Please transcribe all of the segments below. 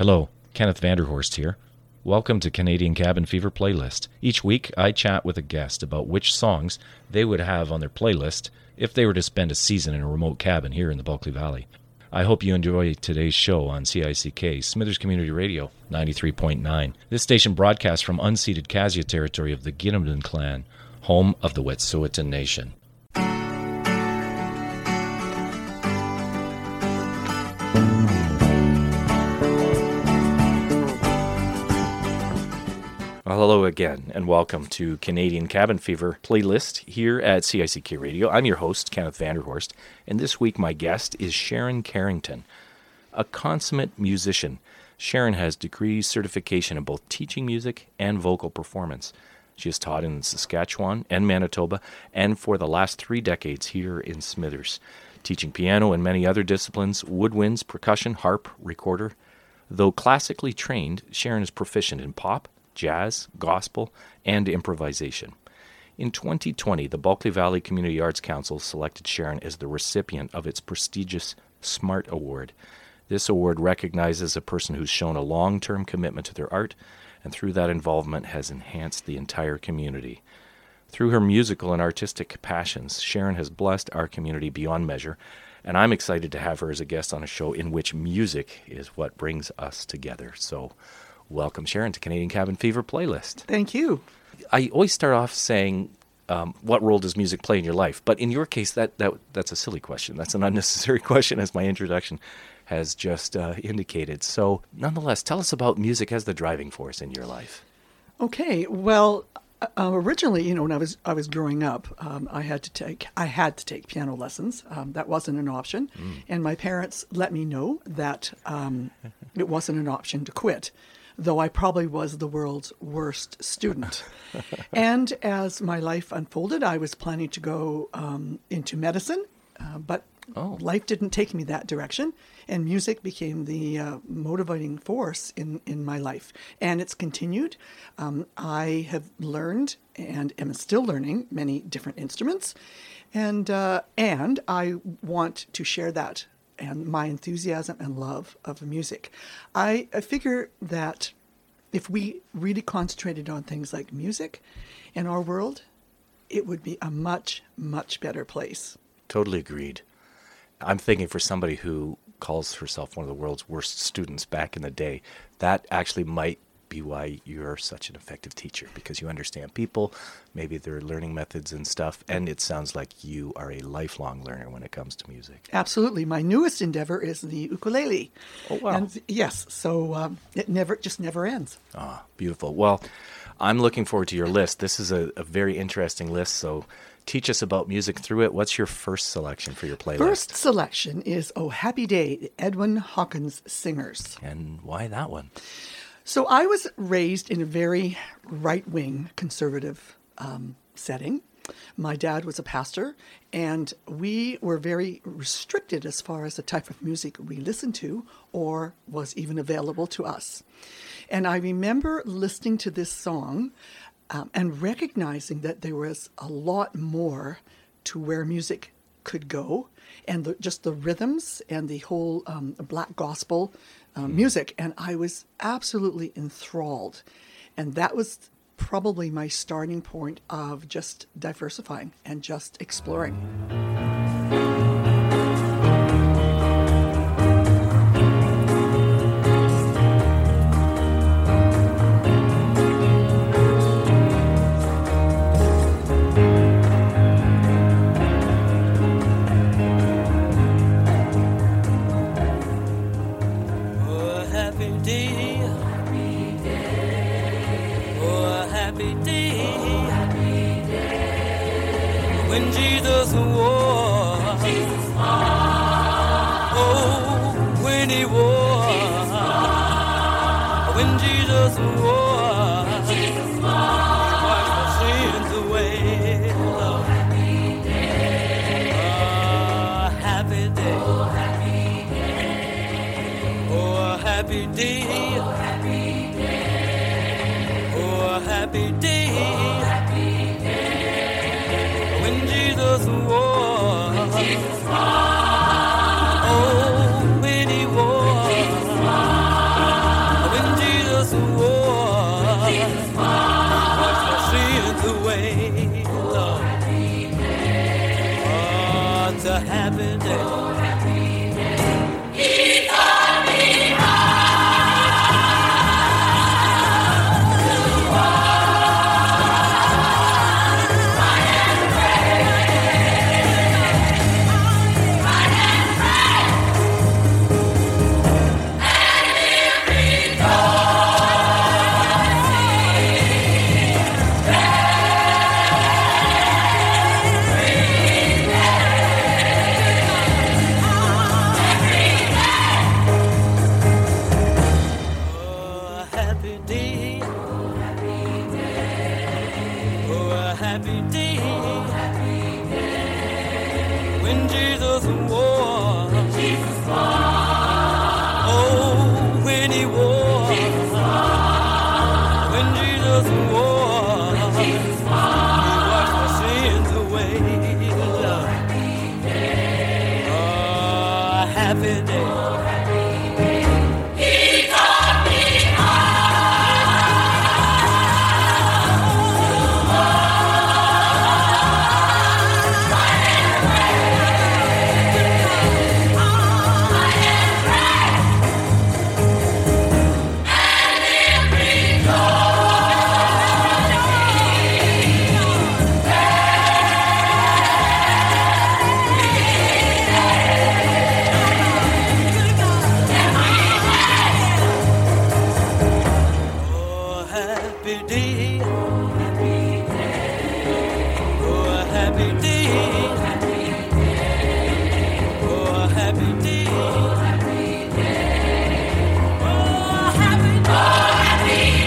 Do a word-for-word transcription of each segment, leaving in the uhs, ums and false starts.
Hello, Kenneth Vanderhorst here. Welcome to Canadian Cabin Fever Playlist. Each week, I chat with a guest about which songs they would have on their playlist if they were to spend a season in a remote cabin here in the Bulkley Valley. I hope you enjoy today's show on C I C K, Smithers Community Radio, ninety-three point nine. This station broadcasts from unceded Kasia territory of the Ginnamden clan, home of the Wet'suwet'en Nation. Well, hello again, and welcome to Canadian Cabin Fever Playlist here at C I C K Radio. I'm your host, Kenneth Vanderhorst, and this week my guest is Sharon Carrington, a consummate musician. Sharon has degree certification in both teaching music and vocal performance. She has taught in Saskatchewan and Manitoba, and for the last three decades here in Smithers, teaching piano and many other disciplines, woodwinds, percussion, harp, recorder. Though classically trained, Sharon is proficient in pop, jazz, gospel, and improvisation. In twenty twenty, the Bulkley Valley Community Arts Council selected Sharon as the recipient of its prestigious SMART Award. This award recognizes a person who's shown a long-term commitment to their art, and through that involvement has enhanced the entire community. Through her musical and artistic passions, Sharon has blessed our community beyond measure, and I'm excited to have her as a guest on a show in which music is what brings us together. So, welcome, Sharon, to Canadian Cabin Fever Playlist. Thank you. I always start off saying, um, what role does music play in your life? But in your case, that, that that's a silly question. That's an unnecessary question, as my introduction has just uh, indicated. So, nonetheless, tell us about music as the driving force in your life. Okay. Well, uh, originally, you know, when I was I was growing up, um, I had to take I had to take piano lessons. Um, that wasn't an option, mm. and my parents let me know that um, it wasn't an option to quit, though I probably was the world's worst student. And as my life unfolded, I was planning to go um, into medicine, uh, but oh. life didn't take me that direction, and music became the uh, motivating force in, in my life. And it's continued. Um, I have learned and am still learning many different instruments, and uh, and I want to share that and my enthusiasm and love of music. I, I figure that if we really concentrated on things like music in our world, it would be a much, much better place. Totally agreed. I'm thinking for somebody who calls herself one of the world's worst students back in the day, that actually might be why you're such an effective teacher, because you understand people, maybe their learning methods and stuff, and it sounds like you are a lifelong learner when it comes to music. Absolutely. My newest endeavor is the ukulele. Oh, wow. And yes, so um, it never just never ends. Ah, beautiful. Well, I'm looking forward to your list. This is a, a very interesting list, so teach us about music through it. What's your first selection for your playlist? First selection is Oh Happy Day, the Edwin Hawkins Singers. And why that one? So I was raised in a very right-wing conservative um, setting. My dad was a pastor, and we were very restricted as far as the type of music we listened to or was even available to us. And I remember listening to this song um, and recognizing that there was a lot more to where music could go, and the, just the rhythms and the whole um, black gospel um, mm. music. And I was absolutely enthralled. And that was probably my starting point of just diversifying and just exploring. When Jesus wore, Jesus wore. Oh, when he wore, when Jesus wore, when Jesus wore, he washed my sins away. Oh, happy day, oh, happy day, oh, happy day, oh, happy day, oh, happy day, oh, happy day. Jesus wore, Jesus wore, oh, when he wore, Jesus wore, happy day. Oh, a happy day. Oh, a happy day. When Jesus wore. Oh, when he wore. When Jesus wore. He washed my sins away. Oh, a happy day. Oh, happy day. Oh, a happy day. Oh, a happy day. Oh, a happy day.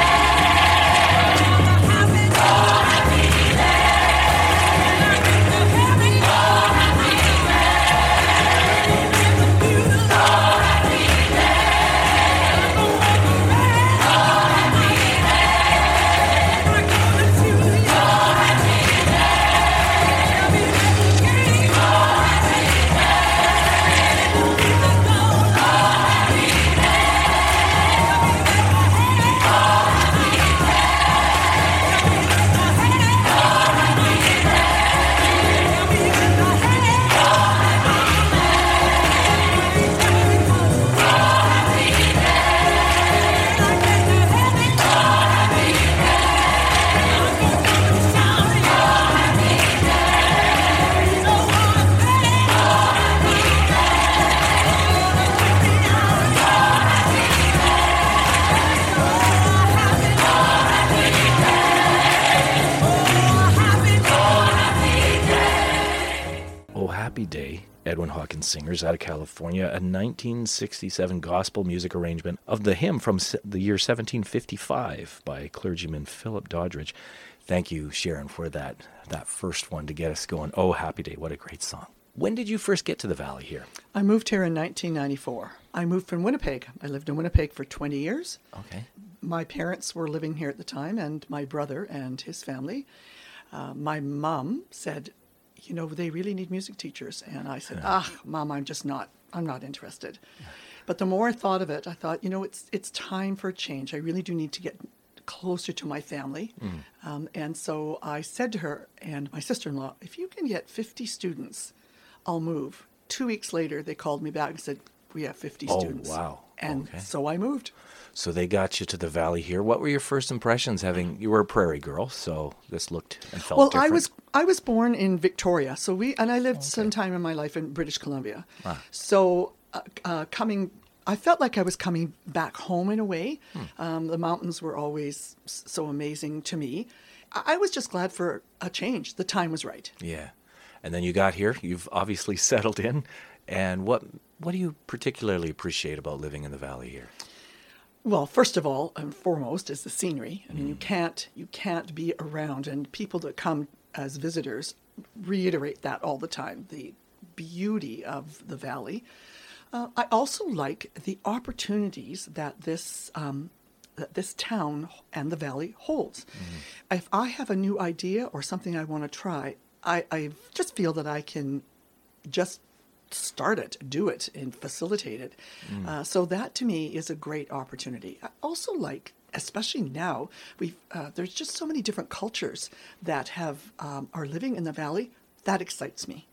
Oh, Happy Day, Edwin Hawkins Singers out of California, a nineteen sixty-seven gospel music arrangement of the hymn from se- the year seventeen fifty-five by clergyman Philip Doddridge. Thank you, Sharon, for that, that first one to get us going. Oh, Happy Day, what a great song. When did you first get to the Valley here? I moved here in nineteen ninety-four. I moved from Winnipeg. I lived in Winnipeg for twenty years. Okay. My parents were living here at the time, and my brother and his family. Uh, my mom said, you know, they really need music teachers. And I said, ah, Mom, I'm just not, I'm not interested. But the more I thought of it, I thought, you know, it's it's time for a change. I really do need to get closer to my family. Um, and so I said to her and my sister-in-law, if you can get fifty students, I'll move. Two weeks later, they called me back and said, we have fifty Oh, students. wow. And Okay. so I moved. So they got you to the Valley here. What were your first impressions having, you were a prairie girl, so this looked and felt Well, different? I was I was born in Victoria, so we and I lived some time in my life in British Columbia. Ah. So uh, uh, coming, I felt like I was coming back home in a way. Um, the mountains were always s- so amazing to me. I, I was just glad for a change. The time was right. Yeah. And then you got here. You've obviously settled in. And what what do you particularly appreciate about living in the Valley here? Well, first of all and foremost is the scenery. I mean, you can't you can't be around, and people that come as visitors reiterate that all the time. The beauty of the valley. Uh, I also like the opportunities that this um, that this town and the valley holds. If I have a new idea or something I want to try, I, I just feel that I can just start it, do it, and facilitate it. Uh, so that to me is a great opportunity. I also like, especially now, we uh, there's just so many different cultures that have um, are living in the valley. That excites me.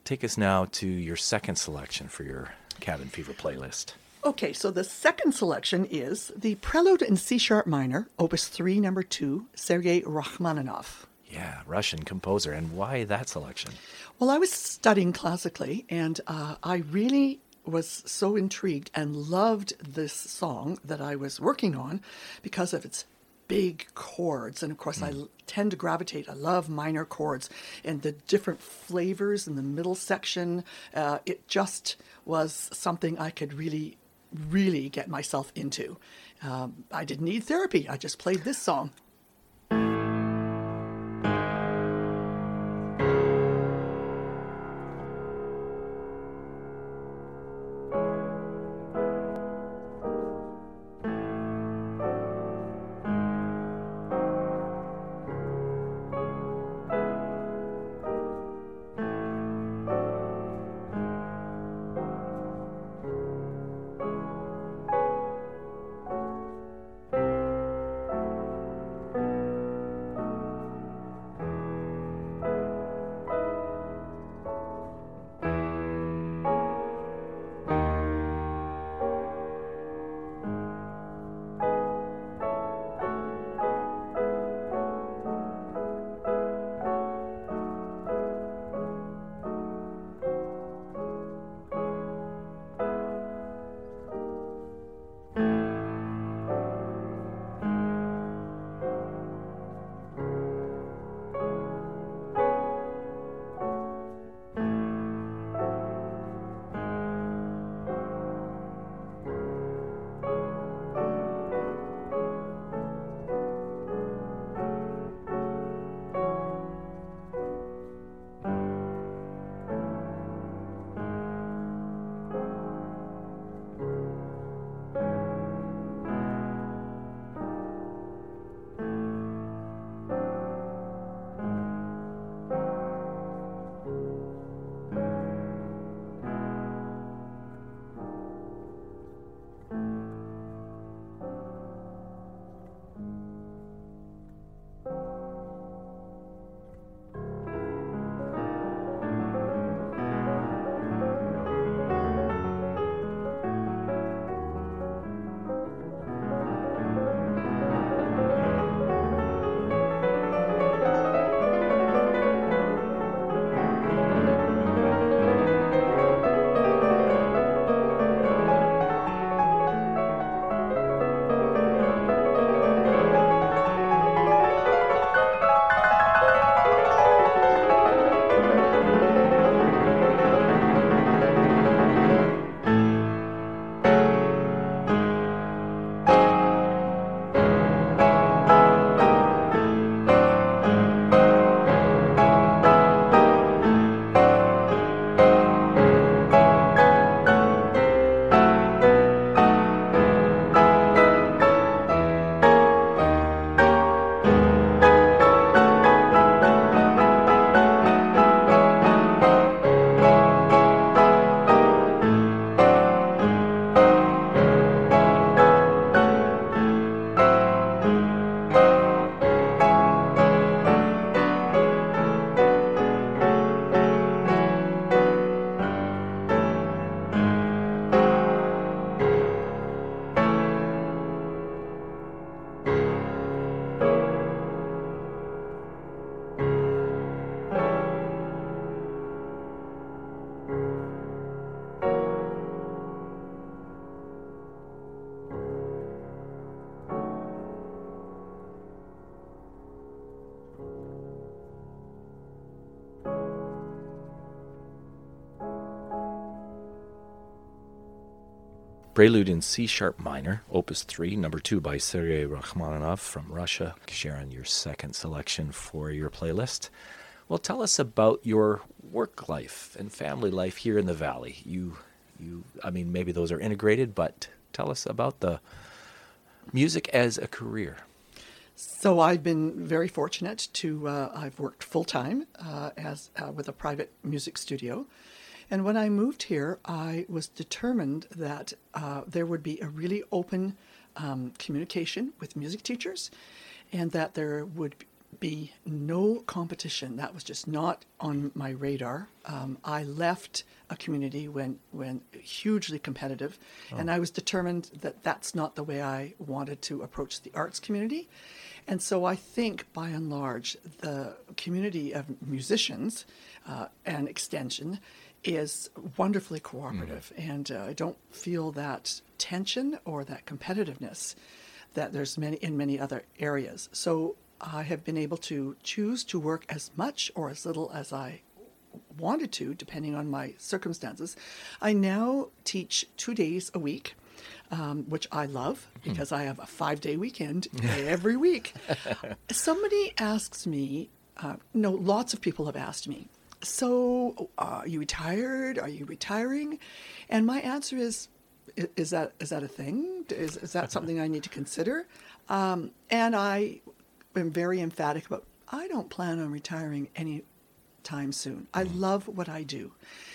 take us now to your second selection for your Cabin Fever playlist. Okay, so the second selection is the Prelude in C-sharp minor, Opus three, number two, Sergei Rachmaninoff. Yeah, Russian composer. And why that selection? Well, I was studying classically, and uh, I really was so intrigued and loved this song that I was working on because of its big chords. And of course, mm. I tend to gravitate. I love minor chords and the different flavors in the middle section. Uh, it just was something I could really, really get myself into. Um, I didn't need therapy. I just played this song. Prelude in C-sharp minor, Opus three, number two by Sergei Rachmaninoff from Russia. Sharon, your second selection for your playlist. Well, tell us about your work life and family life here in the Valley. You, you, I mean, maybe those are integrated, but tell us about the music as a career. So I've been very fortunate to, uh, I've worked full-time uh, as uh, with a private music studio. And when I moved here, I was determined that uh, there would be a really open um, communication with music teachers, and that there would be no competition. That was just not on my radar. Um, I left a community when, when hugely competitive, oh. and I was determined that that's not the way I wanted to approach the arts community. And so I think, by and large, the community of musicians uh, and Extension is wonderfully cooperative, mm. and uh, I don't feel that tension or that competitiveness that there's many in many other areas. So I have been able to choose to work as much or as little as I wanted to, depending on my circumstances. I now teach two days a week, um, which I love because I have a five-day weekend every week. Somebody asks me, uh, no, lots of people have asked me, so uh, are you retired? Are you retiring? And my answer is, is that is that a thing? Is, is that something I need to consider? Um, and I am very emphatic about, I don't plan on retiring any time soon. I love what I do.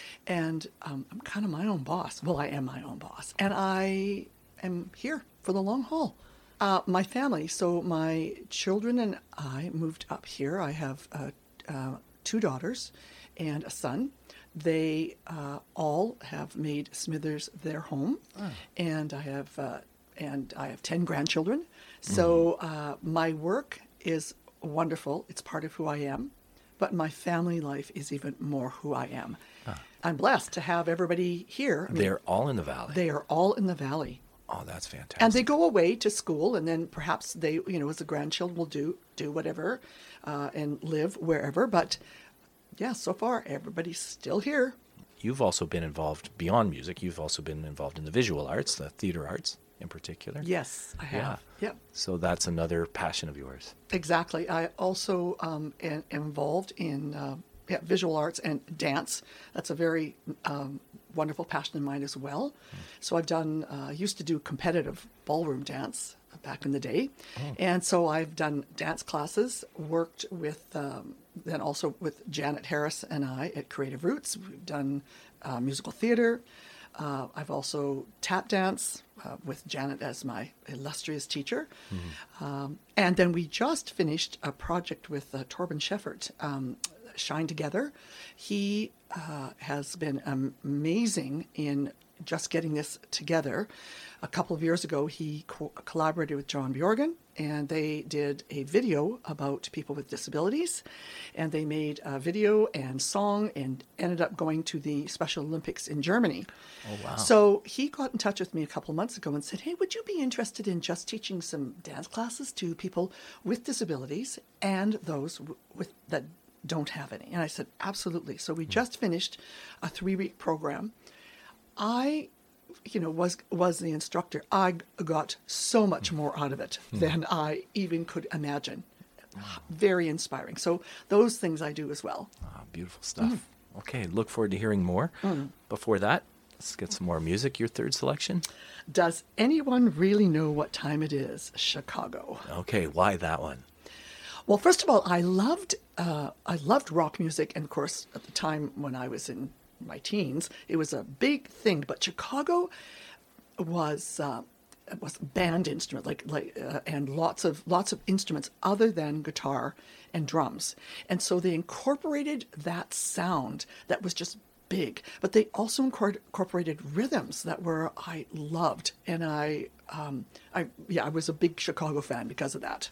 And um, I'm kind of my own boss. Well, I am my own boss. And I am here for the long haul. Uh, my family, so my children and I moved up here. I have uh, uh, two daughters and a son. They uh, all have made Smithers their home. Oh. And I have uh, and I have ten grandchildren. So uh, my work is wonderful. It's part of who I am. But my family life is even more who I am. Huh. I'm blessed to have everybody here. I mean, they're all in the valley. They are all in the valley. Oh, that's fantastic. And they go away to school, and then perhaps they, you know, as a grandchild, will do do whatever uh, and live wherever. But yeah, so far, everybody's still here. You've also been involved beyond music. You've also been involved in the visual arts, the theater arts in particular. Yes, I have. Yeah. Yep. So that's another passion of yours. Exactly. I also um, am involved in uh, yeah, visual arts and dance. That's a very um, wonderful passion of mine as well. Mm. So I've done, uh, used to do competitive ballroom dance back in the day. Oh. And so I've done dance classes, worked with, um, then also with Janet Harris and I at Creative Roots. We've done uh, musical theater. Uh, I've also tap dance uh, with Janet as my illustrious teacher. Mm-hmm. Um, and then we just finished a project with uh, Torben Sheffert, um, Shine Together. He uh, has been amazing in just getting this together. A couple of years ago, he co- collaborated with John Bjorgen, and they did a video about people with disabilities. And they made a video and song and ended up going to the Special Olympics in Germany. Oh, wow. So he got in touch with me a couple of months ago and said, hey, would you be interested in just teaching some dance classes to people with disabilities and those w- with that don't have any? And I said, absolutely. So we just finished a three-week program. I, you know, was was the instructor. I got so much more out of it mm. than I even could imagine. Very inspiring. So those things I do as well. Ah, beautiful stuff. Mm. Okay, look forward to hearing more. Mm. Before that, let's get some more music. Your third selection? Does anyone really know what time it is? Chicago. Okay, why that one? Well, first of all, I loved uh, I loved rock music, and of course, at the time when I was in my teens, it was a big thing. But Chicago was uh, was a band instrument, like like, uh, and lots of lots of instruments other than guitar and drums, and so they incorporated that sound that was just big. But they also incorporated rhythms that were I loved, and I um, I yeah I was a big Chicago fan because of that.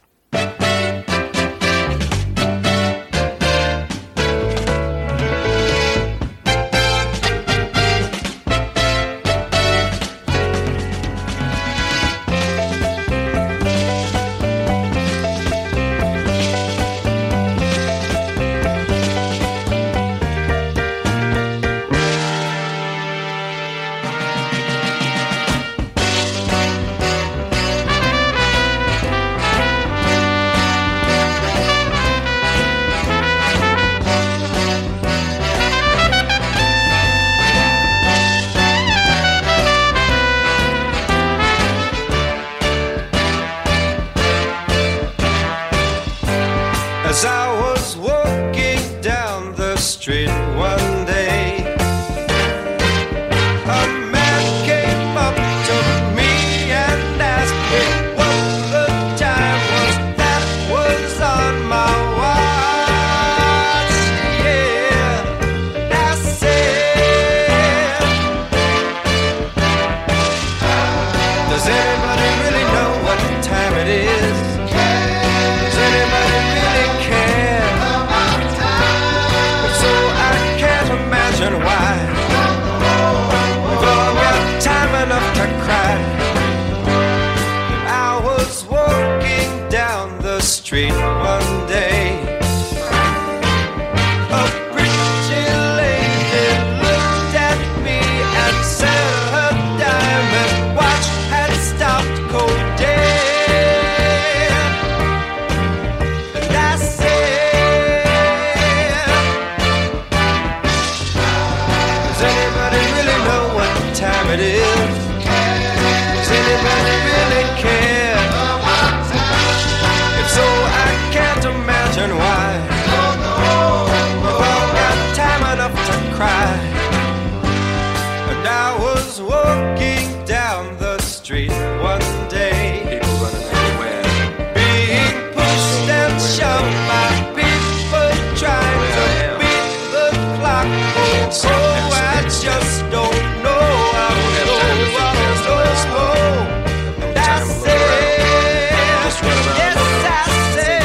As I was walking down the street one day, a man came up to me and asked me what the time was that was on my anybody really know what time it is? Does anybody really care? If so, I can't imagine why. We've all got time enough to cry. I was walking down the street one day. A pretty lady looked at me and said her diamond watch had stopped cold dead. And I said, does anybody really know what time it is? Does anybody really care? If so, I can't imagine why. We've all got time enough to cry. And I was walking down the street one day, people running everywhere, being pushed and shoved by people trying to beat the clock. Oh, I just don't know. I don't know. I don't know. And I said, yes, I said,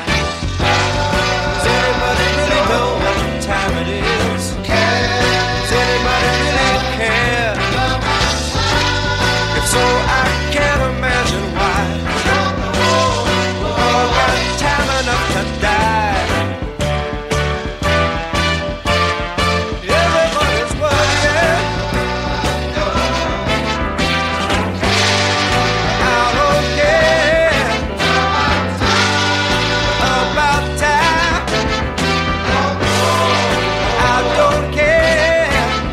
does anybody really know what time it is? Does anybody really care? If so, I can't imagine why. We've all got time enough to die. Everybody's working. I don't care about time. I don't care.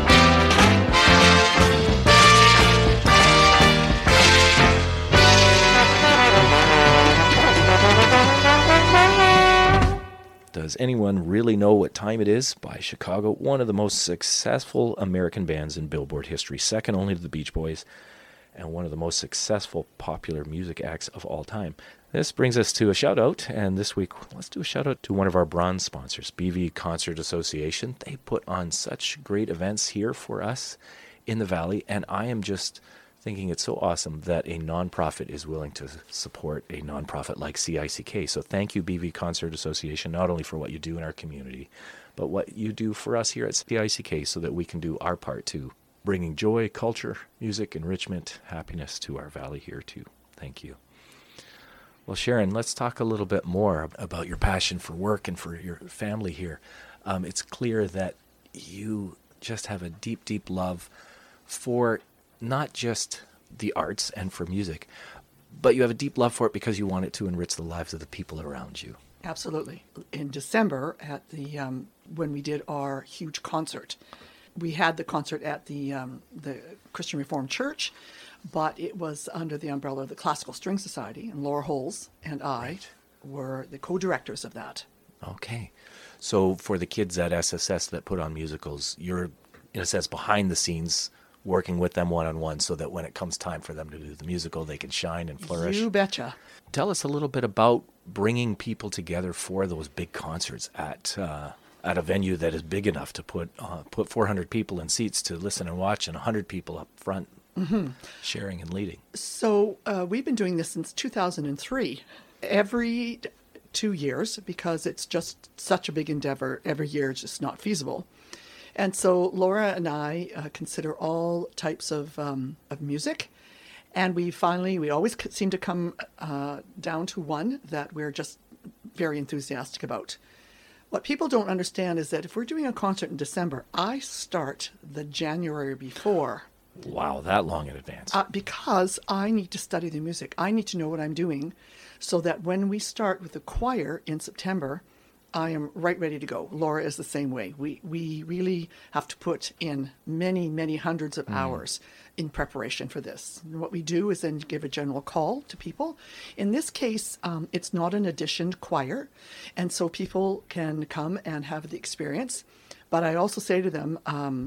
Does Anyone Really Know What Time It Is by Chicago, one of the most successful American bands in Billboard history, second only to the Beach Boys, and one of the most successful popular music acts of all time. This brings us to a shout out, and this week let's do a shout out to one of our bronze sponsors, B V Concert Association. They put on such great events here for us in the Valley, and I am just thinking it's so awesome that a nonprofit is willing to support a nonprofit like C I C K. So thank you, B V Concert Association, not only for what you do in our community, but what you do for us here at C I C K so that we can do our part to bringing joy, culture, music, enrichment, happiness to our valley here too. Thank you. Well, Sharon, let's talk a little bit more about your passion for work and for your family here. Um, it's clear that you just have a deep, deep love for not just the arts and for music, but you have a deep love for it because you want it to enrich the lives of the people around you. Absolutely. In December, at the um, when we did our huge concert, we had the concert at the um, the Christian Reformed Church, but it was under the umbrella of the Classical String Society, and Laura Holes and I Right. were the co-directors of that. Okay. So for the kids at S S S that put on musicals, you're, in a sense, behind the scenes working with them one-on-one so that when it comes time for them to do the musical, they can shine and flourish. You betcha. Tell us a little bit about bringing people together for those big concerts at uh, at a venue that is big enough to put uh, put four hundred people in seats to listen and watch, and one hundred people up front mm-hmm. sharing and leading. So uh, we've been doing this since two thousand three. Every two years, because it's just such a big endeavor, every year it's just not feasible. And so Laura and I uh, consider all types of um, of music, and we finally, we always c- seem to come uh, down to one that we're just very enthusiastic about. What people don't understand is that if we're doing a concert in December, I start the January before. Wow, that long in advance. Uh, because I need to study the music. I need to know what I'm doing so that when we start with the choir in September, I am right ready to go. Laura is the same way. We we really have to put in many, many hundreds of mm. hours in preparation for this. And what we do is then give a general call to people. In this case, um, it's not an auditioned choir, and so people can come and have the experience. But I also say to them, um,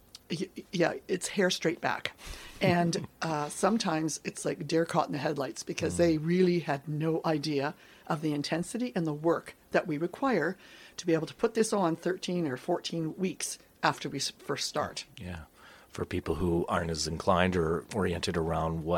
y- yeah, it's hair straight back. And uh, sometimes it's like deer caught in the headlights because mm. they really had no idea of the intensity and the work that we require to be able to put this on thirteen or fourteen weeks after we first start. Yeah. For people who aren't as inclined or oriented around what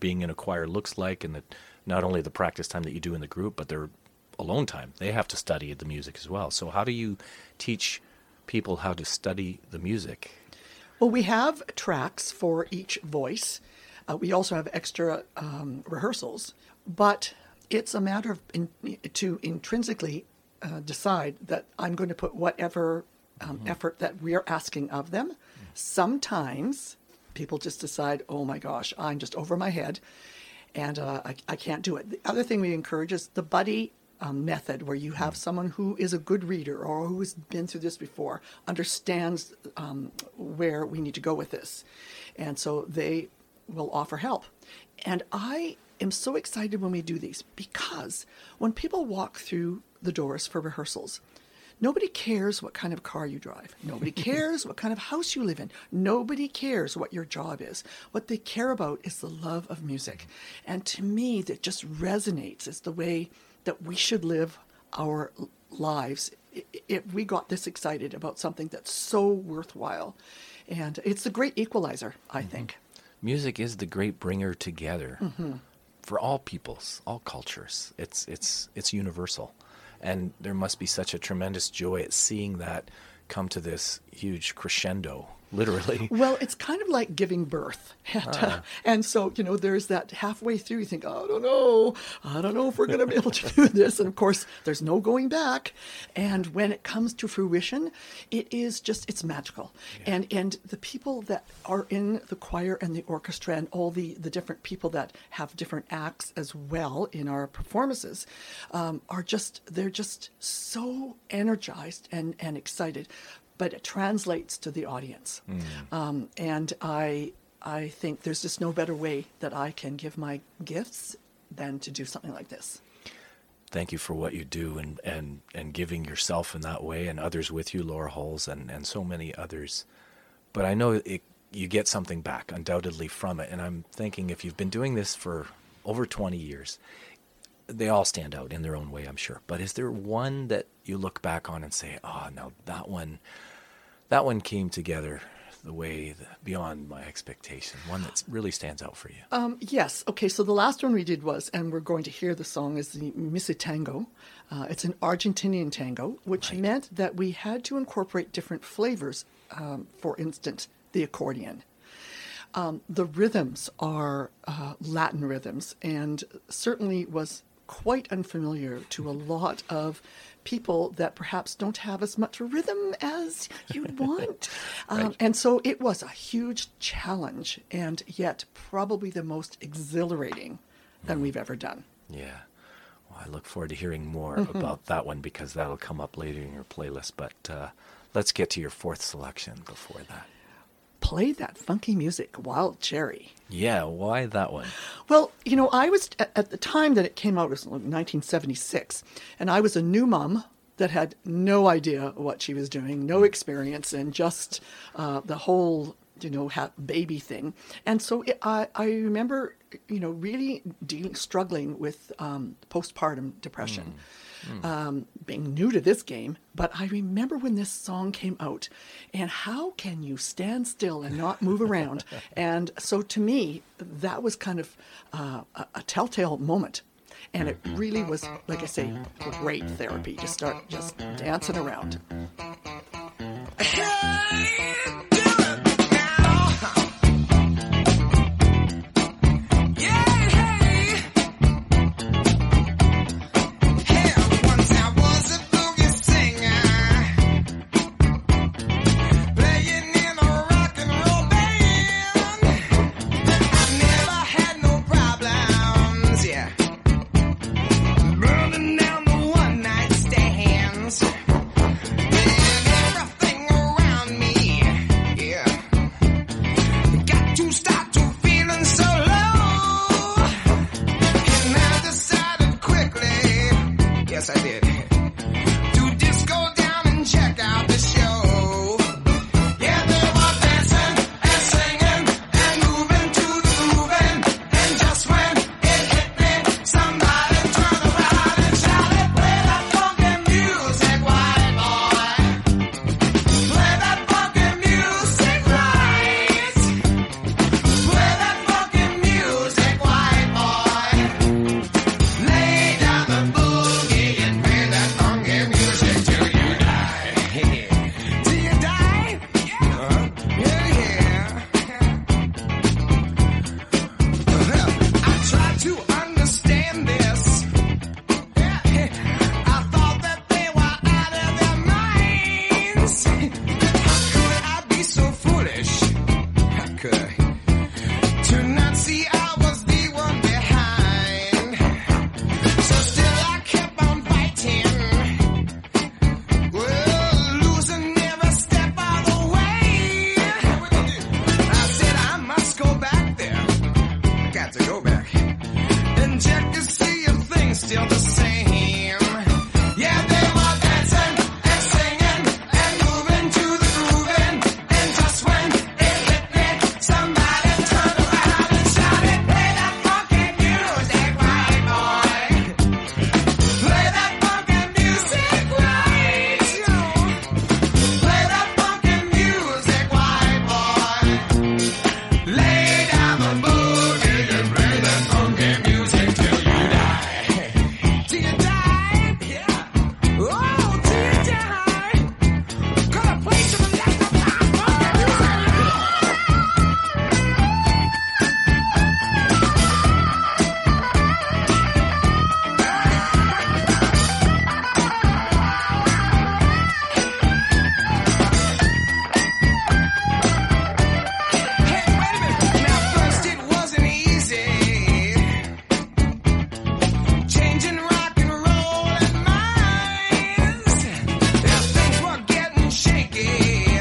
being in a choir looks like, and that not only the practice time that you do in the group, but their alone time. They have to study the music as well. So how do you teach people how to study the music? Well, we have tracks for each voice. Uh, we also have extra um, rehearsals, but it's a matter of in, to intrinsically uh, decide that I'm going to put whatever um, mm-hmm. effort that we're asking of them. Mm-hmm. Sometimes people just decide, oh my gosh, I'm just over my head, and uh, I, I can't do it. The other thing we encourage is the buddy Um, method, where you have someone who is a good reader or who has been through this before, understands um, where we need to go with this. And so they will offer help. And I am so excited when we do these, because when people walk through the doors for rehearsals, nobody cares what kind of car you drive. Nobody cares what kind of house you live in. Nobody cares what your job is. What they care about is the love of music. And to me, that just resonates as the way that we should live our lives if we got this excited about something that's so worthwhile. And it's the great equalizer, I mm-hmm. think. Music is the great bringer together mm-hmm. for all peoples, all cultures. It's it's it's universal. And there must be such a tremendous joy at seeing that come to this huge crescendo, literally. Well, it's kind of like giving birth. And, ah. uh, and so, you know, there's that halfway through, you think, oh, I don't know. I don't know if we're going to be able to do this. And of course, there's no going back. And when it comes to fruition, it is just, it's magical. Yeah. And and the people that are in the choir and the orchestra and all the, the different people that have different acts as well in our performances um, are just, they're just so energized and, and excited. But it translates to the audience. Mm. Um, and I I think there's just no better way that I can give my gifts than to do something like this. Thank you for what you do and, and, and giving yourself in that way, and others with you, Laura Hulls, and, and so many others. But I know it, you get something back, undoubtedly, from it. And I'm thinking, if you've been doing this for over twenty years, they all stand out in their own way, I'm sure. But is there one that you look back on and say, oh, no, that one, that one came together the way the, beyond my expectation, one that really stands out for you? Um, yes. Okay, so the last one we did was, and we're going to hear the song, is the Missa Tango. Uh, it's an Argentinian tango, which right. meant that we had to incorporate different flavors. Um, for instance, the accordion. Um, the rhythms are uh, Latin rhythms, and certainly was quite unfamiliar to a lot of people that perhaps don't have as much rhythm as you'd want. right. um, and so it was a huge challenge, and yet probably the most exhilarating than mm. we've ever done. Yeah. Well, I look forward to hearing more mm-hmm. about that one, because that'll come up later in your playlist. But uh, let's get to your fourth selection before that. Play that funky music, Wild Cherry. Yeah, why that one? Well, you know, I was, at, at the time that it came out, it was nineteen seventy-six, and I was a new mom that had no idea what she was doing, no experience, and just uh, the whole, you know, ha- baby thing. And so it, I, I remember, you know, really dealing, struggling with um, postpartum depression. Mm. Mm. Um, being new to this game, but I remember when this song came out, and how can you stand still and not move around? And so to me, that was kind of uh, a, a telltale moment. And it really was, like I say, great therapy to start just dancing around. still the same. Yeah, they were dancing and singing and moving to the grooving. And just when it hit me, somebody turned around and shouted, play that funky music, right, boy. Play that funky music, right. Play that funky music, white boy. Lay down the boogie and play that funky music till you die. Till you die, yeah. Oh, till you die. Gonna play some of that funky Hey, wait a minute. Now, first it wasn't easy. Changing rock and roll and minds. Now things were getting shaky.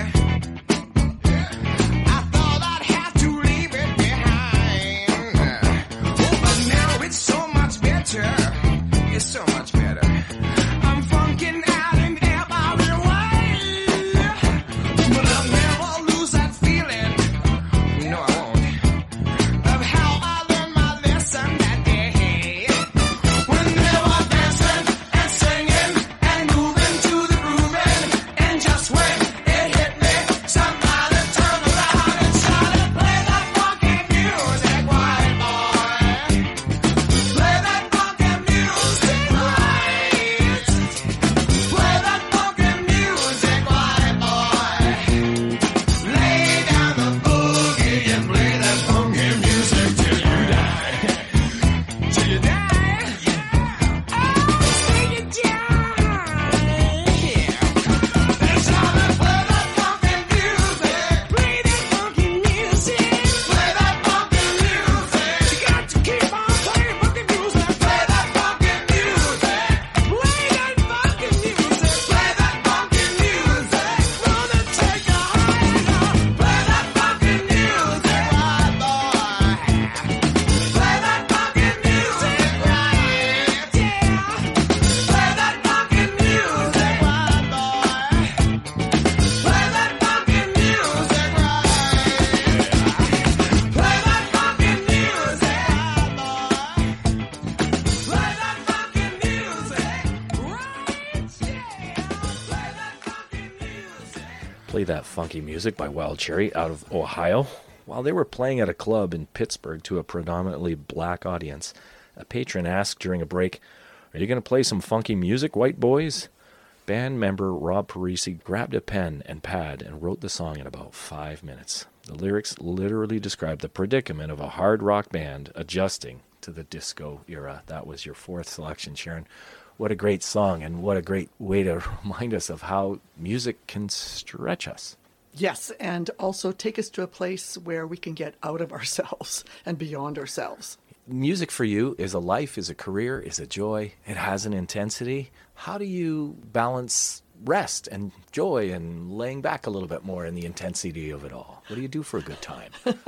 I thought I'd have to leave it behind. Oh, but now it's so much better. It's so much better. I'm funking out in every way. But I'll never lose that feeling. No, I won't. Of how I learned my lesson that day. When they were dancing and singing and moving to the grooving. And just when it hit me, somebody turned around and shouted, play that funky music, white boy. Play that funky music, right. Play that funky music, white boy. Lay down the boogie and play that funky music till you die. Till you die. Oh, till you die. That's how they play that funky music. Play that funky music. Play that funky music. You got to keep on playing funky music. Play that funky music. Play that funky music. Play that funky music. Gonna take you higher. Play that funky music, right, boy. Play that funky music, right, yeah. Play that funky music, right, boy. Play that funky music, right. Play that funky music, right, boy. Play that funky music, right, yeah. Play that funky music. Play That Funky Music by Wild Cherry out of Ohio. While they were playing at a club in Pittsburgh to a predominantly black audience, a patron asked during a break, "Are you going to play some funky music, white boys?" Band member Rob Parisi grabbed a pen and pad and wrote the song in about five minutes. The lyrics literally describe the predicament of a hard rock band adjusting to the disco era. That was your fourth selection, Sharon. What a great song, and what a great way to remind us of how music can stretch us. Yes, and also take us to a place where we can get out of ourselves and beyond ourselves. Music for you is a life, is a career, is a joy. It has an intensity. How do you balance rest and joy and laying back a little bit more in the intensity of it all? What do you do for a good time?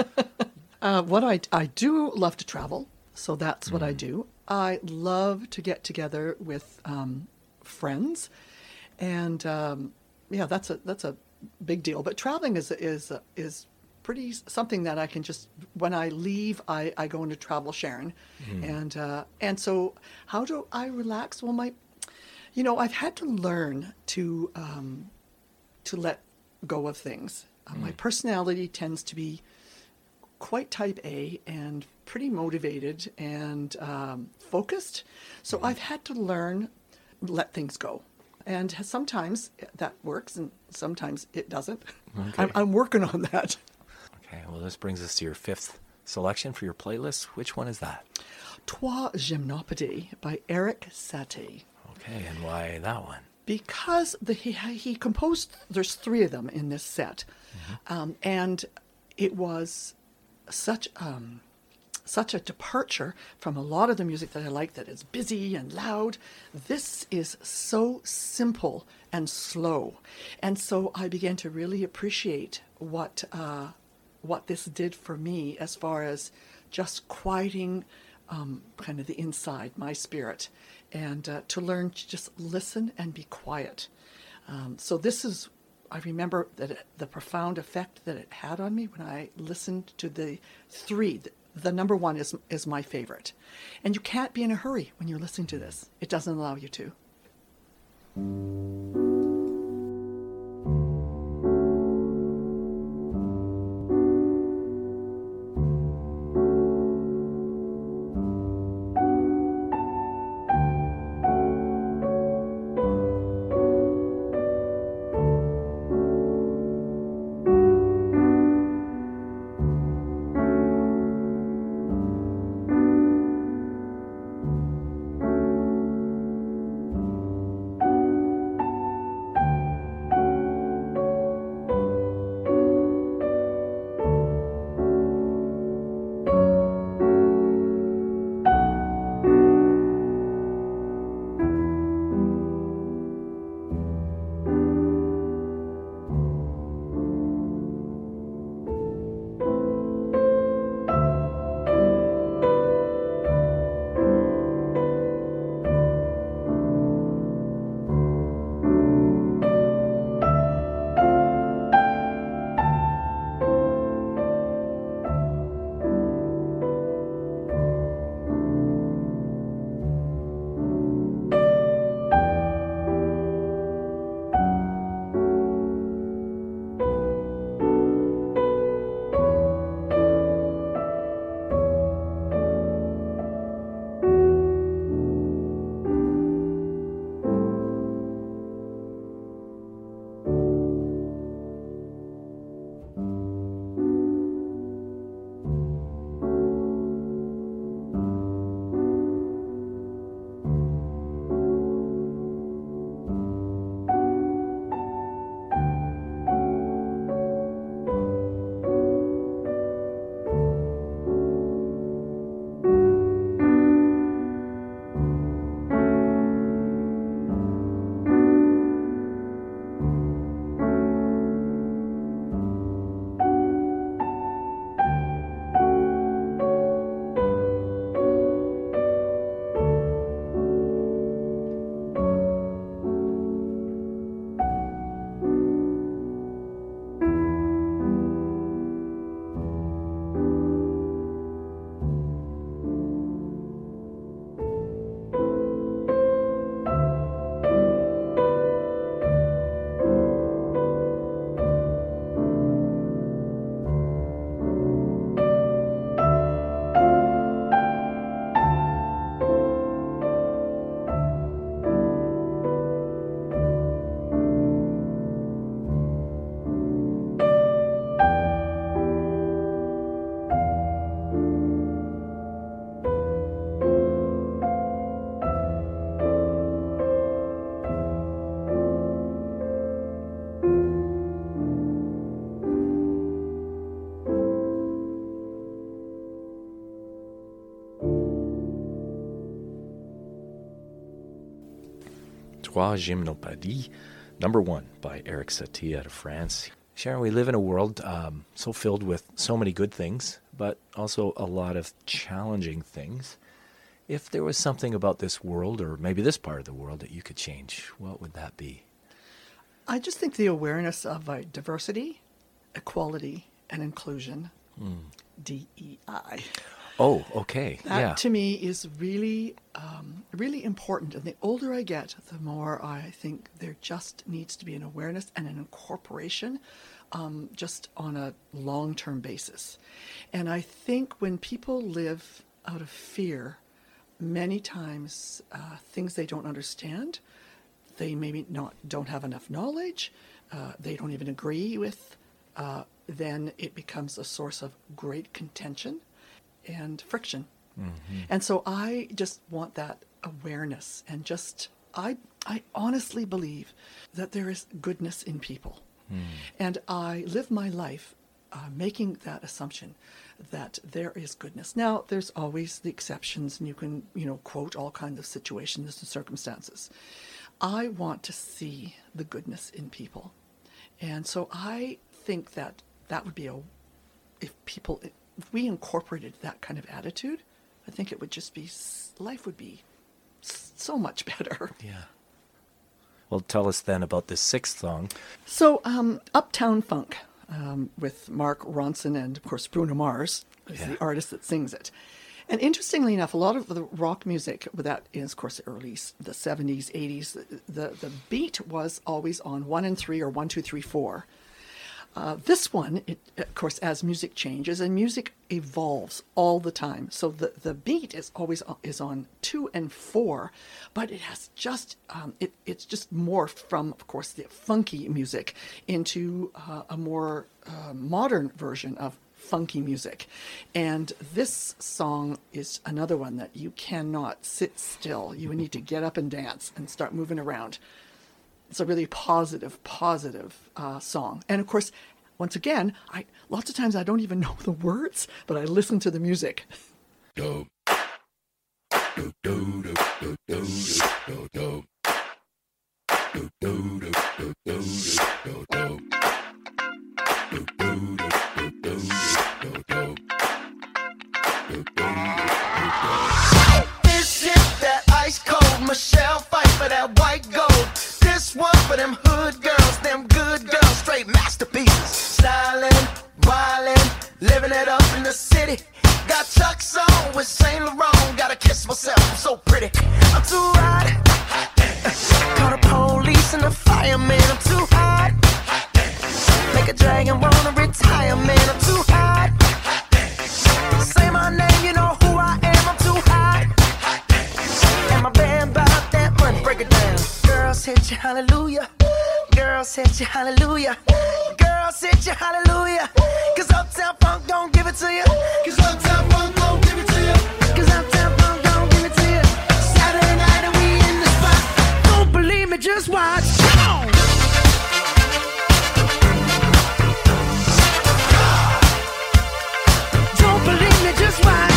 Uh, what I, I do love to travel, so that's what I do. I love to get together with um, friends, and um, yeah, that's a that's a big deal. But traveling is is is pretty something that I can just when I leave, I, I go into travel, Sharon, and uh, and so how do I relax? Well, my, you know, I've had to learn to um, to let go of things. Uh, My personality tends to be quite type A and pretty motivated and um, focused. So I've had to learn let things go. And sometimes that works and sometimes it doesn't. Okay. I'm, I'm working on that. Okay, well, this brings us to your fifth selection for your playlist. Which one is that? Trois Gymnopédies by Eric Satie. Okay, and why that one? Because the, he, he composed, there's three of them in this set. Um, and it was such um, such a departure from a lot of the music that I like that is busy and loud. This is so simple and slow. And so I began to really appreciate what uh, what this did for me as far as just quieting um, kind of the inside, my spirit, and uh, to learn to just listen and be quiet. Um, so this is, I remember that it, the profound effect that it had on me when I listened to the three. The, the number one is is my favorite. And you can't be in a hurry when you're listening to this. It doesn't allow you to. Trois Gymnopédies, number one by Eric Satie out of France. Sharon, we live in a world um, so filled with so many good things, but also a lot of challenging things. If there was something about this world, or maybe this part of the world, that you could change, what would that be? I just think the awareness of uh, diversity, equality, and inclusion, mm. D E I. Oh, okay. That yeah. to me is really, um, really important. And the older I get, the more I think there just needs to be an awareness and an incorporation um, just on a long-term basis. And I think when people live out of fear, many times uh, things they don't understand, they maybe not don't have enough knowledge, uh, they don't even agree with, uh, then it becomes a source of great contention and friction. Mm-hmm. And so I just want that awareness, and just I I honestly believe that there is goodness in people. Mm. And I live my life uh, making that assumption that there is goodness. Now, there's always the exceptions, and you can, you know, quote all kinds of situations and circumstances. I want to see the goodness in people. And so I think that that would be a, if people, if we incorporated that kind of attitude, I think it would just be, life would be so much better. Yeah. Well, tell us then about the sixth song. So, um, Uptown Funk, um, with Mark Ronson and, of course, Bruno Mars is Yeah. the artist that sings it. And interestingly enough, a lot of the rock music, that is, of course, the early, the seventies, eighties, the, the, the beat was always on one and three or one, two, three, four. Uh, this one, it, of course, as music changes and music evolves all the time. So the, the beat is always on, is on two and four, but it has just, um, it, it's just morphed from, of course, the funky music into uh, a more uh, modern version of funky music. And this song is another one that you cannot sit still. You need to get up and dance and start moving around. It's a really positive, positive uh, song. And of course, once again, I lots of times I don't even know the words, but I listen to the music. Do. Do, do, do, do, do, do, do. Do, do, do, do, do, do, do. Do, do, do, do, do, do, do. Do, do, do, do. This hit that ice cold Michelle fight for that white gold. This one for them hood girls, them good girls, straight masterpieces. Styling, wildin', living it up in the city. Got Chuck's on with Saint Laurent. Gotta kiss myself, I'm so pretty. I'm too hot. Call the police and the fireman. I'm too hot. Make a dragon wanna retire, man. I'm too hot. Say my name, you know who I am. I'm too hot. And my band bought that money. Break it down. Girls hit you, hallelujah. Girls hit you, hallelujah. Girls hit you, hallelujah. Cause Uptown Funk don't give it to you. Cause Uptown Funk don't give it to you. Cause Uptown Funk don't give it to you. Saturday night and we in the spot. Don't believe me, just watch. Come on. Don't believe me, just watch.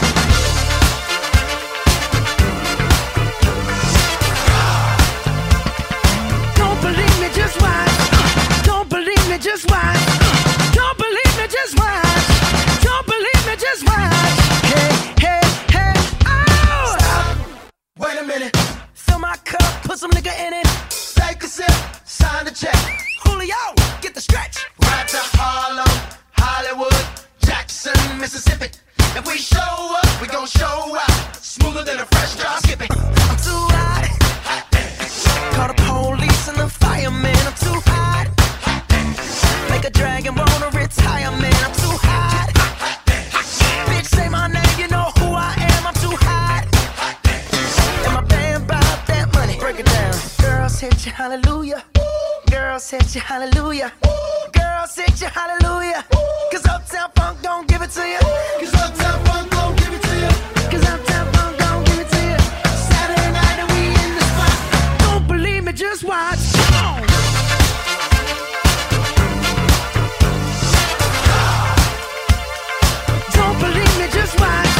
Don't believe me, just watch. Don't believe me, just watch. Don't believe me, just watch. Don't believe me, just watch. Hey, hey, hey, oh! Stop. Wait a minute. Fill my cup, put some nigga in it. Take a sip, sign the check. Julio, get the stretch. Right to Harlem, Hollywood, Jackson, Mississippi. If we show up, we gon' show out. Smoother than a fresh drop. Skip it. I'm too hot. Call the police and the fireman. I'm too hot. Make a dragon wanna retire, man. I'm too hot. Bitch, say my name, you know who I am. I'm too hot. And my band bought that money. Break it down. Girls hit you, hallelujah. Girls hit you, hallelujah. Girls hit you, hallelujah. Cause Uptown Funk don't give it to you. Cause Uptown Funk don't give it to you. Cause Uptown Funk don't give it to you. Saturday night and we in the spot. Don't believe me, just watch. Come on. Don't believe me, just watch.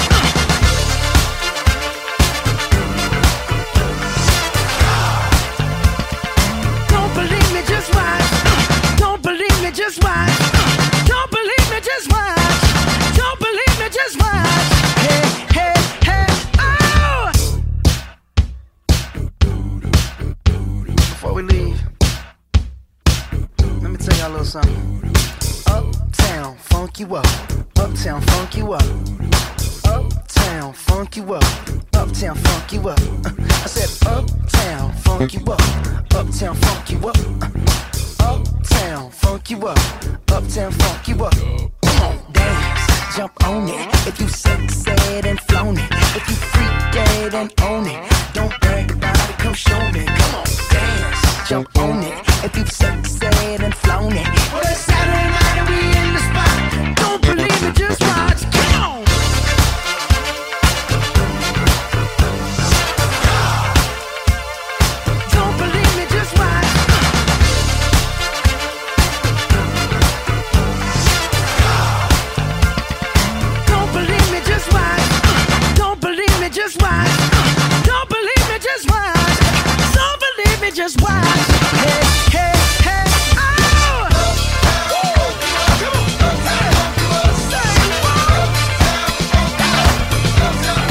Don't believe me, just watch. Don't believe me, just watch. Don't believe me, just watch. Don't believe me, just watch. Hey, hey, hey, oh! Before we leave, let me tell y'all a little something. Uptown, funk you up. Uptown, funk you up. Uptown, funk you up. Uptown, funk you up. Uh, I said uptown, funk you up. Uptown, funk you up. Uh, uptown, funk you up. Uptown, funk you up. Come on, dance, jump on it. If you sexed and flown it. If you freak dead and own it. Don't brag about it, come show me. Come on, dance, jump on it. If you sexed and flown it. Well, it's Saturday night and we in the spot. Don't believe it, just watch. Come on. Don't believe me, just watch. Don't believe me, just watch. Don't believe me, just watch. Don't believe me, just watch. Don't believe me, just watch. Hey, hey, hey, oh! Say what?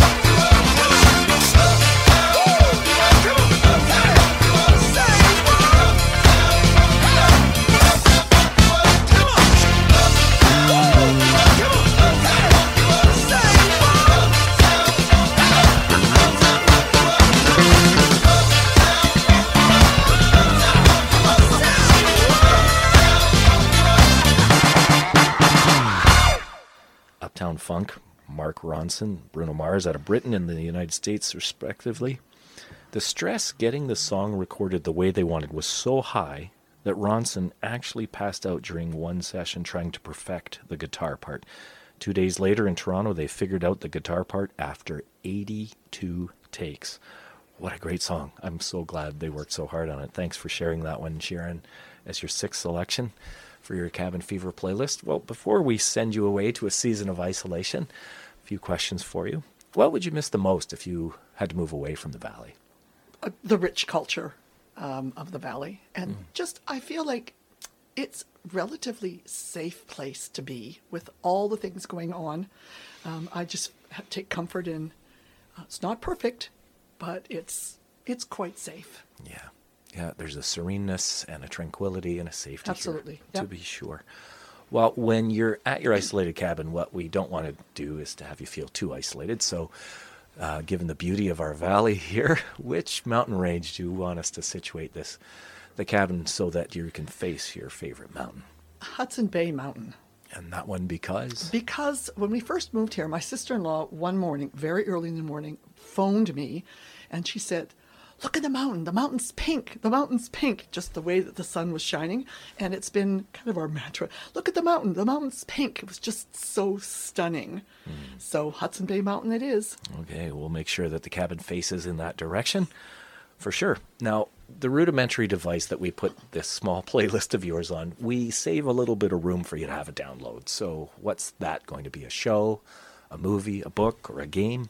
Funk, Mark Ronson, Bruno Mars out of Britain and the United States, respectively. The stress getting the song recorded the way they wanted was so high that Ronson actually passed out during one session trying to perfect the guitar part. Two days later in Toronto, they figured out the guitar part after eighty-two takes. What a great song. I'm so glad they worked so hard on it. Thanks for sharing that one, Sharon, as your sixth selection for your Cabin Fever playlist. Well, before we send you away to a season of isolation, a few questions for you. What would you miss the most if you had to move away from the Valley? Uh, the rich culture um, of the Valley. And mm. just, I feel like it's relatively safe place to be with all the things going on. Um, I just take comfort in, uh, it's not perfect, but it's it's quite safe. Yeah. Yeah, there's a sereneness and a tranquility and a safety Absolutely. here, Yep. to be sure. Well, when you're at your isolated cabin, what we don't want to do is to have you feel too isolated. So uh, given the beauty of our valley here, which mountain range do you want us to situate this, the cabin, so that you can face your favorite mountain? Hudson Bay Mountain. And that one because? Because when we first moved here, my sister-in-law one morning, very early in the morning, phoned me and she said, look at the mountain. The mountain's pink. The mountain's pink. Just the way that the sun was shining. And it's been kind of our mantra. Look at the mountain. The mountain's pink. It was just so stunning. Mm. So Hudson Bay Mountain it is. Okay, we'll make sure that the cabin faces in that direction for sure. Now, the rudimentary device that we put this small playlist of yours on, we save a little bit of room for you to have a download. So what's that going to be? A show, a movie, a book, or a game?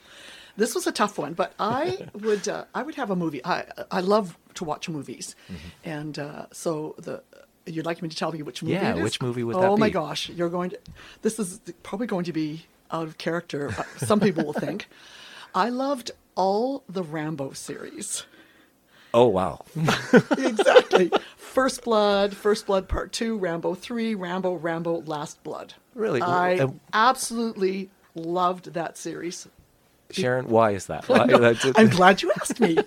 This was a tough one, but I would uh, I would have a movie. I I love to watch movies, mm-hmm. and uh, so the you'd like me to tell you which movie? Yeah, it is? Which movie would oh, that be? Oh my gosh, you're going to. This is probably going to be out of character. Some people will think. I loved all the Rambo series. Oh wow! Exactly. First Blood, First Blood Part Two, Rambo Three, Rambo, Rambo Last Blood. Really, I uh, absolutely loved that series. Sharon, why is that? Why? No, I'm glad you asked me.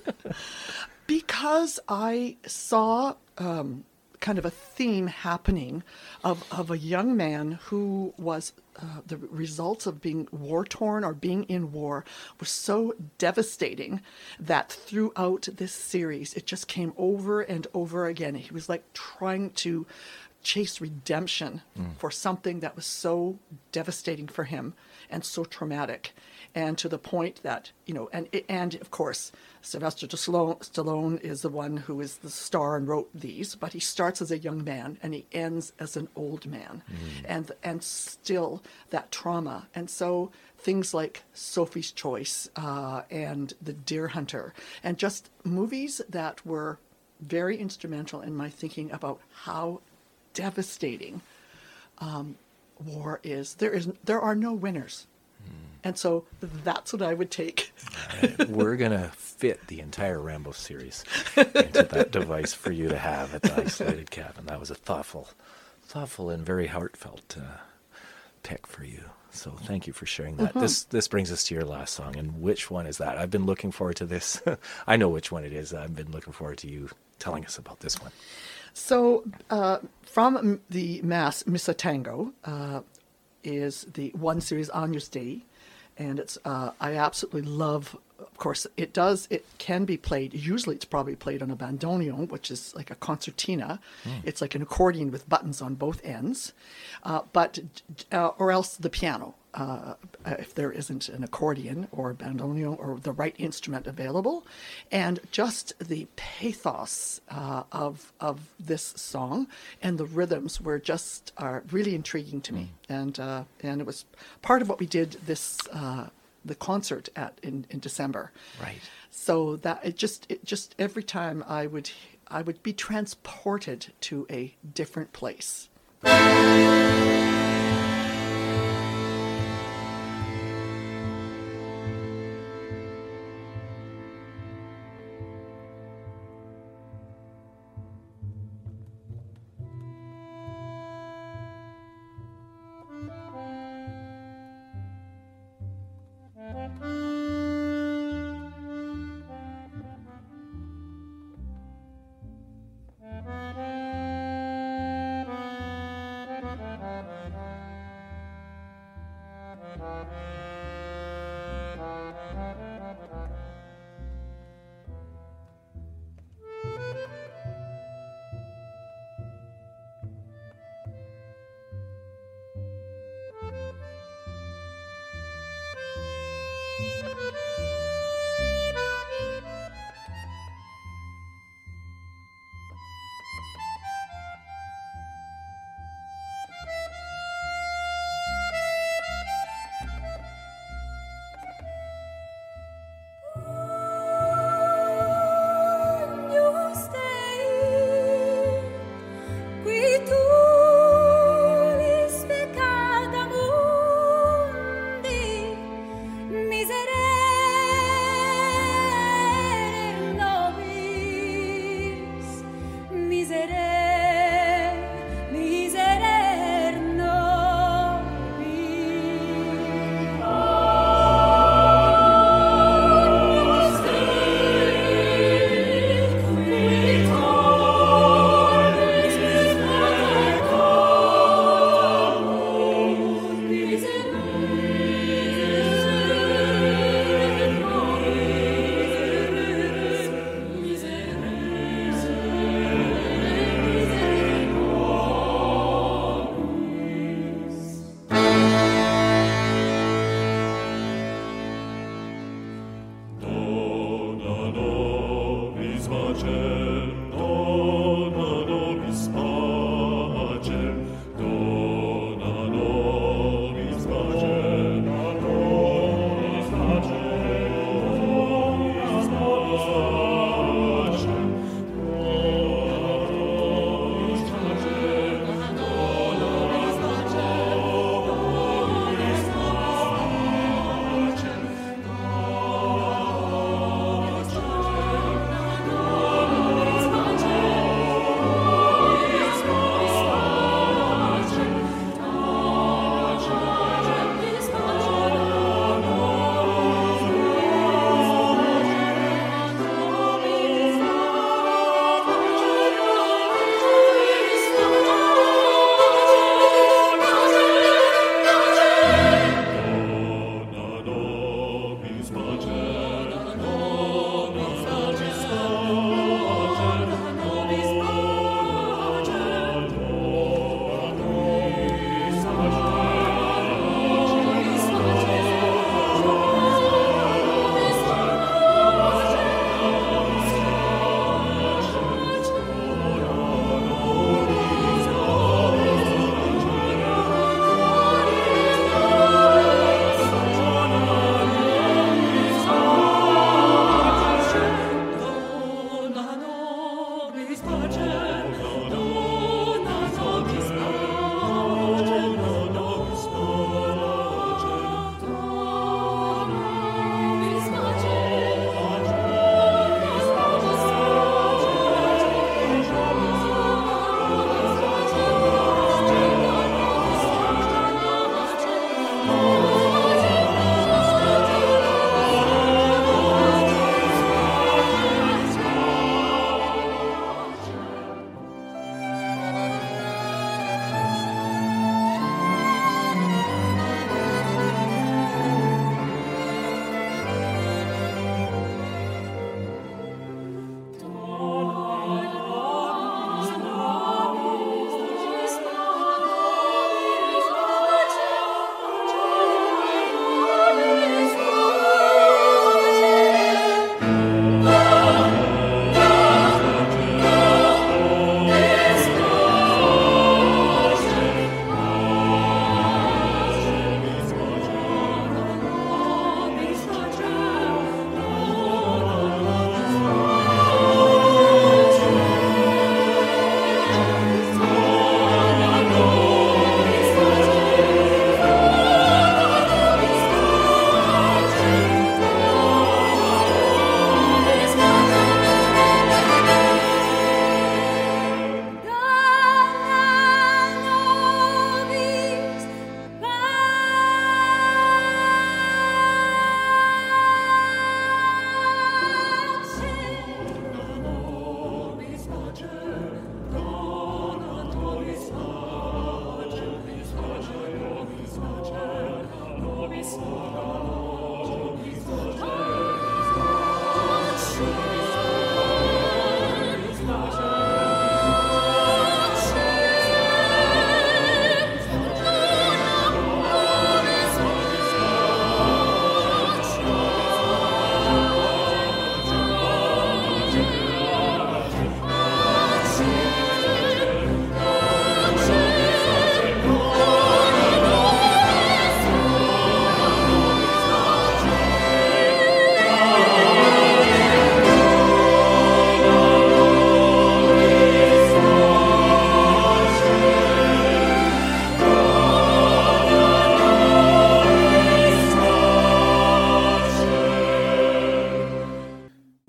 Because I saw um, kind of a theme happening of, of a young man who was, uh, the results of being war-torn or being in war was so devastating that throughout this series, it just came over and over again. He was like trying to chase redemption mm. for something that was so devastating for him and so traumatic. And to the point that, you know, and and of course, Sylvester Stallone is the one who is the star and wrote these, but he starts as a young man and he ends as an old man. Mm. And and still that trauma. And so things like Sophie's Choice uh, and The Deer Hunter, and just movies that were very instrumental in my thinking about how devastating um, war is. There is there are no winners. And so that's what I would take. Right. We're going to fit the entire Rambo series into that device for you to have at the isolated cabin. That was a thoughtful, thoughtful and very heartfelt uh, pick for you. So thank you for sharing that. Mm-hmm. This this brings us to your last song. And which one is that? I've been looking forward to this. I know which one it is. I've been looking forward to you telling us about this one. So uh, from the Mass Missa Tango uh, is the one series, Agnus Dei. And it's, uh, I absolutely love, of course, it does, it can be played, usually it's probably played on a bandoneon, which is like a concertina. Mm. It's like an accordion with buttons on both ends, uh, but, uh, or else the piano, uh, if there isn't an accordion or a bandoneon or the right instrument available. And just the pathos uh, of of this song and the rhythms were just are really intriguing to me. Mm. And uh, and it was part of what we did this uh, the concert at in, in December. Right. So that it just it just every time I would I would be transported to a different place.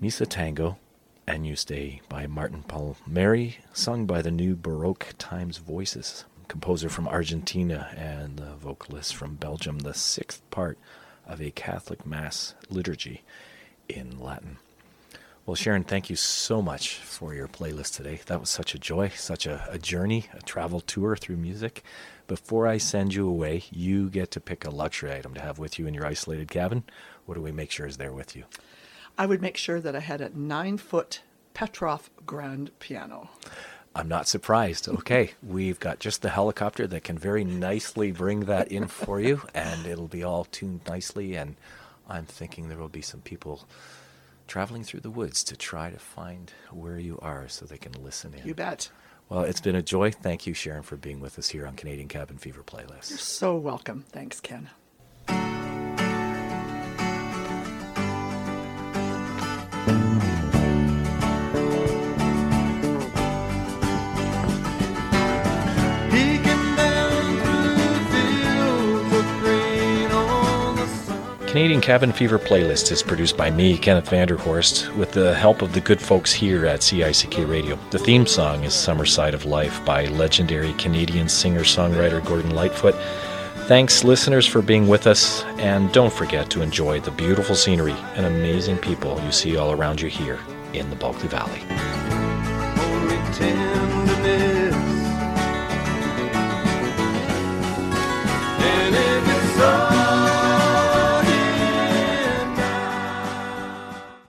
Misa Tango, and You Stay by Martin Palmieri, sung by the New Baroque Times Voices, composer from Argentina and the vocalist from Belgium, the sixth part of a Catholic Mass liturgy in Latin. Well, Sharon, thank you so much for your playlist today. That was such a joy, such a, a journey, a travel tour through music. Before I send you away, you get to pick a luxury item to have with you in your isolated cabin. What do we make sure is there with you? I would make sure that I had a nine-foot Petroff grand piano. I'm not surprised. Okay, we've got just the helicopter that can very nicely bring that in for you, and it'll be all tuned nicely, and I'm thinking there will be some people traveling through the woods to try to find where you are so they can listen in. You bet. Well, it's been a joy. Thank you, Sharon, for being with us here on Canadian Cabin Fever Playlist. You're so welcome. Thanks, Ken. Canadian Cabin Fever Playlist is produced by me, Kenneth Vanderhorst, with the help of the good folks here at C I C K Radio. The theme song is Summer Side of Life by legendary Canadian singer-songwriter Gordon Lightfoot. Thanks, listeners, for being with us, and don't forget to enjoy the beautiful scenery and amazing people you see all around you here in the Bulkley Valley.